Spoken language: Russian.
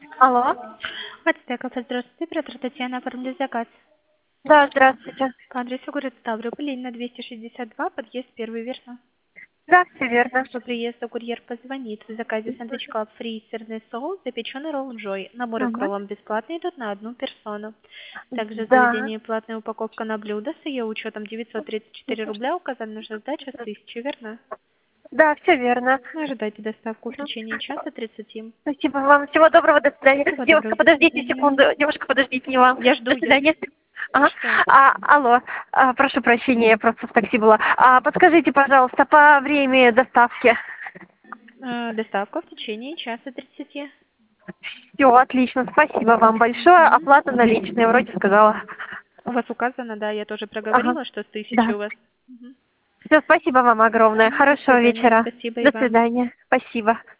Алло. Ацтеков, здравствуйте, оператор Татьяна, оформили заказ. Да, здравствуйте. По адресу город Ставрополь, Ленина 262, подъезд первый, верно? Да, все верно. По приезду курьер позвонит. В заказе сэндвичка фри сырный соус, запеченный ролл Джой. Наборы к Мгм. роллам бесплатные идут на одну персону. Также в Да. заведении платная упаковка на блюдо с ее учетом 934 рубля. Указана нужна сдача с 1000, верно? Да, все верно. Ожидайте доставку в Мгм. течение часа 30. Спасибо вам. Всего доброго, до свидания. Всего Девушка, доброго, до подождите свидания. секунду. Девушка, подождите, не вам. Я До жду, я свидания. Ага. что? Алло. Прошу прощения, я просто в такси была. Подскажите, пожалуйста, по времени доставки. Доставка в течение часа 30. Все, отлично. Спасибо вам большое. Мгм. Оплата наличная, вроде сказала. У вас указано, да, я тоже Ага. проговорила, что с 1000 Да. у вас. Мгм. Все, спасибо вам огромное. До Хорошего свидания. вечера. Спасибо и До вам. свидания. Спасибо.